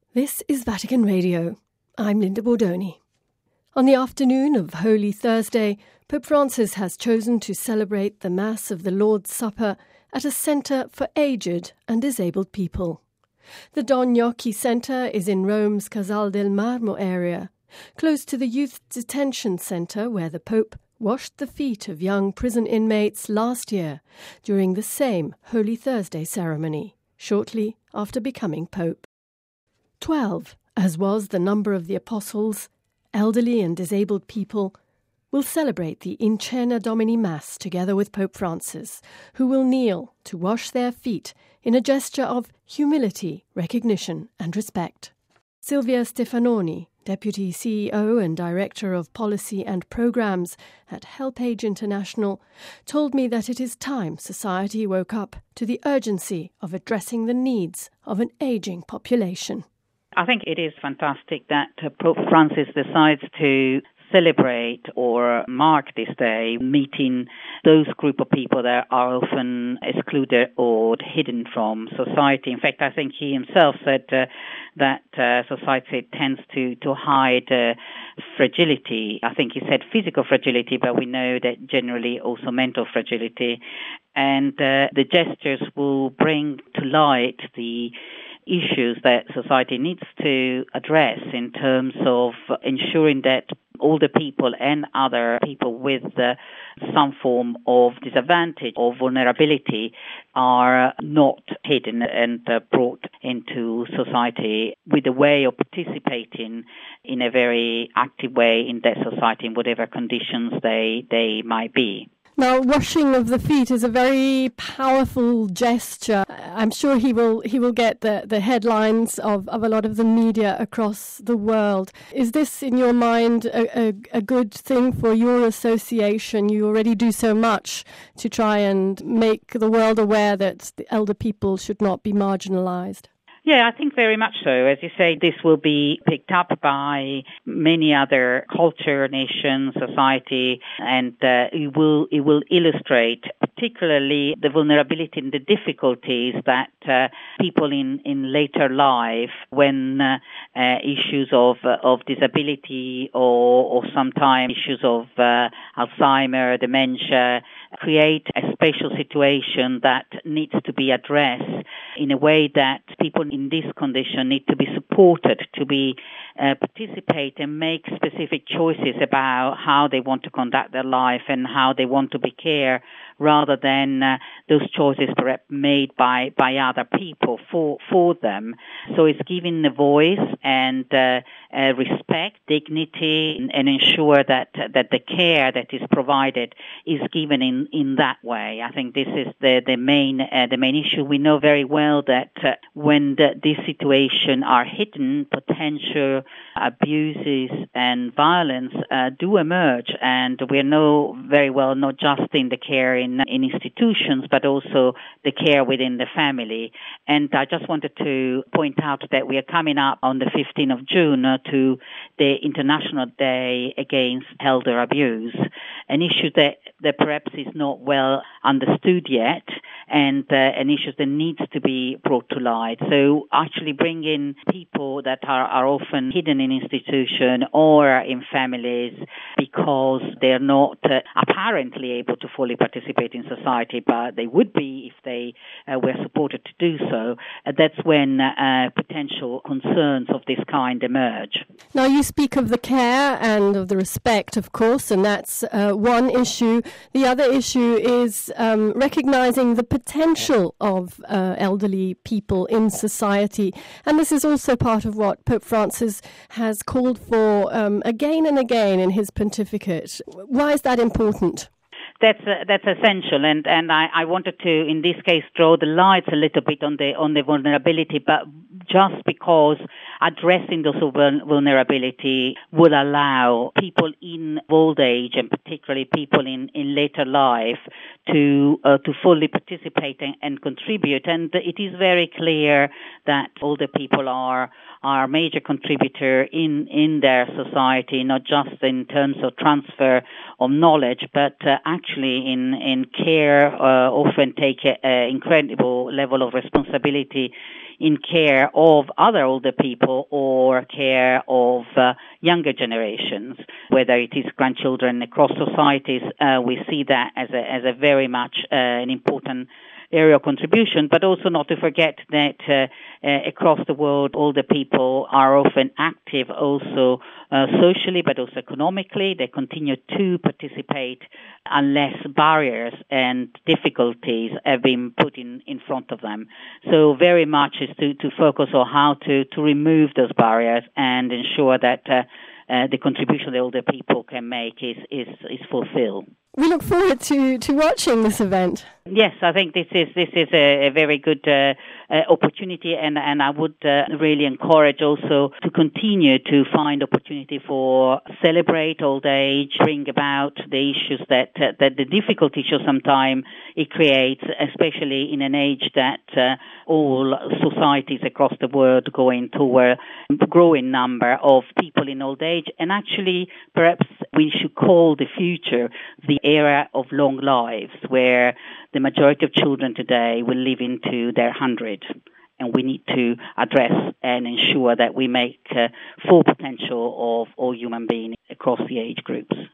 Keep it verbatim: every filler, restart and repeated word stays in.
This is Vatican Radio. I'm Linda Bordoni. On the afternoon of Holy Thursday, Pope Francis has chosen to celebrate the Mass of the Lord's Supper at a centre for aged and disabled people. The Don Gnocchi Centre is in Rome's Casal del Marmo area, close to the youth detention centre where the Pope washed the feet of young prison inmates last year during the same Holy Thursday ceremony, shortly after becoming Pope. Twelve, as was the number of the apostles, elderly and disabled people, will celebrate the In Cena Domini Mass together with Pope Francis, who will kneel to wash their feet in a gesture of humility, recognition and respect. Silvia Stefanoni, Deputy C E O and Director of Policy and Programmes at HelpAge International, told me that it is time society woke up to the urgency of addressing the needs of an ageing population. I think it is fantastic that Pope Francis decides to celebrate or mark this day, meeting those group of people that are often excluded or hidden from society. In fact, I think he himself said uh, that uh, society tends to, to hide uh, fragility. I think he said physical fragility, but we know that generally also mental fragility. And uh, the gestures will bring to light the issues that society needs to address in terms of ensuring that older people and other people with uh, some form of disadvantage or vulnerability are not hidden and uh, brought into society with a way of participating in a very active way in that society in whatever conditions they, they might be. Now, washing of the feet is a very powerful gesture. I'm sure he will he will get the, the headlines of, of a lot of the media across the world. Is this, in your mind, a, a, a good thing for your association? You already do so much to try and make the world aware that the elder people should not be marginalized. Yeah, I think very much so. As you say, this will be picked up by many other culture, nations, society, and uh, it will it will illustrate particularly the vulnerability and the difficulties that uh, people in, in later life, when uh, uh, issues of uh, of disability or or sometimes issues of uh, Alzheimer, dementia, create a special situation that needs to be addressed in a way that people in this condition need to be supported to be uh, participate and make specific choices about how they want to conduct their life and how they want to be cared, rather than uh, those choices perhaps made by, by other people for for them. So it's giving a voice and uh, uh, respect, dignity, and, and ensure that that the care that is provided is given in, in that way. I think this is the the main uh, the main issue. We know very well that uh, when the, these situations are hidden, potential abuses and violence uh, do emerge, and we know very well not just in the care in in institutions, but also the care within the family. And I just wanted to point out that we are coming up on the fifteenth of June uh, to the International Day Against Elder Abuse, an issue that, that perhaps is not well understood yet, and uh, an issue that needs to be brought to light. So actually bringing people that are, are often hidden in institutions or in families because they're not uh, apparently able to fully participate in society, but they would be if they uh, were supported to do so. Uh, that's when uh, potential concerns of this kind emerge. Now, you speak of the care and of the respect, of course, and that's uh, one issue. The other issue is um, recognizing the potential of uh, elderly people in society. And this is also part of what Pope Francis has called for um, again and again in his pontificate. Why is that important? That's uh, that's essential, and and I, I wanted to, in this case, draw the lights a little bit on the on the vulnerability, but just because addressing those vulnerability will allow people in old age, and particularly people in, in later life, to uh, to fully participate and, and contribute. And it is very clear that older people are are a major contributor in, in their society, not just in terms of transfer of knowledge, but uh, actually in, in care, uh, often take an incredible level of responsibility in care of other older people or care of uh, younger generations, whether it is grandchildren across societies. Uh, we see that as a, as a very much uh, an important area of contribution, but also not to forget that uh, uh, across the world, older people are often active also uh, socially, but also economically. They continue to participate unless barriers and difficulties have been put in, in front of them. So very much is to, to focus on how to, to remove those barriers and ensure that uh, uh, the contribution the older people can make is, is, is fulfilled. We look forward to, to watching this event. Yes, I think this is this is a, a very good uh, uh, opportunity, and, and I would uh, really encourage also to continue to find opportunity for celebrate old age, bring about the issues that uh, that the difficult issues sometimes it creates, especially in an age that uh, all societies across the world going toward a growing number of people in old age, and actually perhaps we should call the future the era of long lives, where the majority of children today will live into their hundred, and we need to address and ensure that we make uh, full potential of all human beings across the age groups.